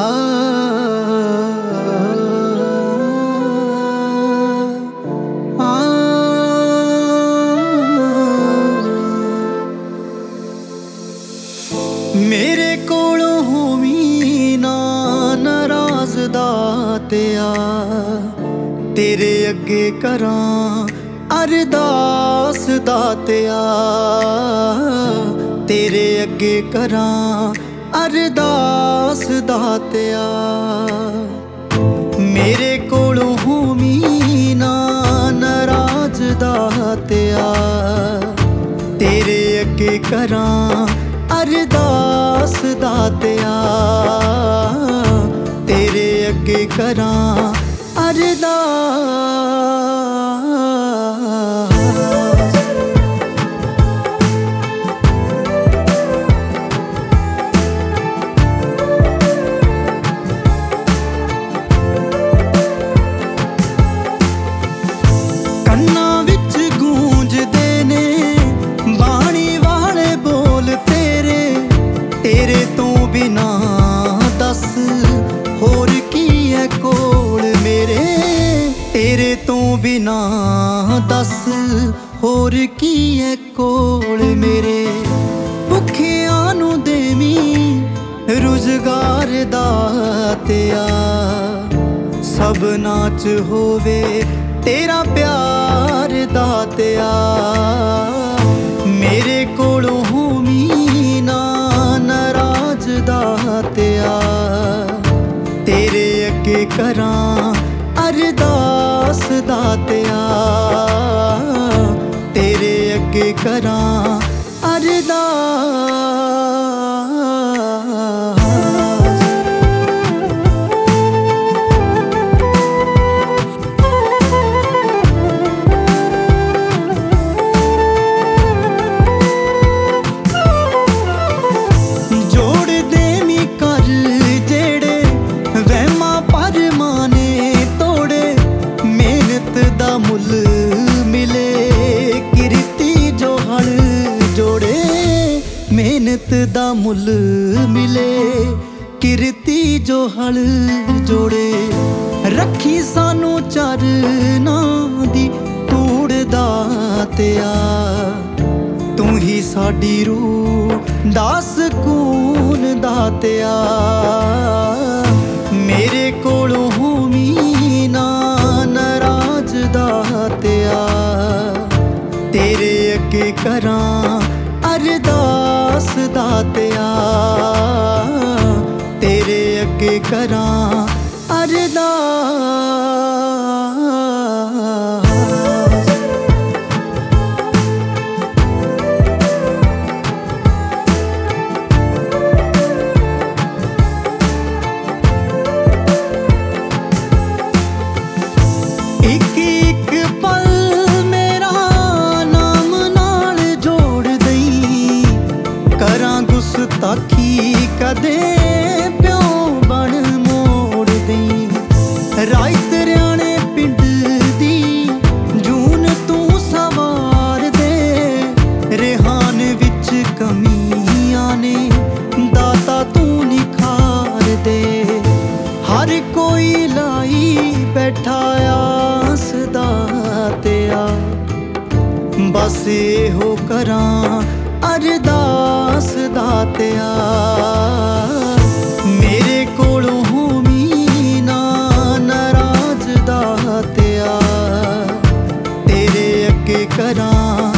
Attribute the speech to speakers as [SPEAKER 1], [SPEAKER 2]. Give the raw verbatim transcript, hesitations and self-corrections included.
[SPEAKER 1] मेरे कोलों होवी ना नाराज दातिया, तेरे अगे करां अरदास दातिया, तेरे अगे करां अरदास दातिया। मेरे कोलों होवी ना नाराज दातिया, तेरे अगे करां अरदास दातिया, तेरे अगे करां अरदास। कन्ना विच गूंजदे ने बाणी वाले बोल तेरे, तेरे तो बिना दस होर की है कोल मेरे, तेरे तो बिना दस होर की है कोल मेरे। भुखियां नूं देवीं रुजगार दातिया, सबना च होवे तेरा प्यार दातिया। मेरे कोलों होवी ना नाराज दातिया, तेरे अगे करां अरदास दातिया, तेरे अगे करां अरदास। मुल मिले किरती जो हल जोड़े, मेहनत दा मुल मिले किरती जो हल जोड़े। रखी सानू चरना दी तूड़ दातिया, तू ही साडी रूह दा सकून दातिया। मेरे कोलों होवी ना नाराज दातिया, तेरे अगे करां अरदास दातिया, तेरे अगे करां अरदास। एक एक पल मेरा नाम नाल जोड़ दई, करां गुस्ताखी कदे प्यो बन मोड़ दई। राई तरियाने पिंड दी जून तू सवार दे, रेहान विच कमियां ने दाता तू निखार दे। हर कोई लाई बैठा आस दातिया, बस एहो करां अरदास दातिया। मेरे कोलों होवी ना नाराज दातिया, तेरे अगे करां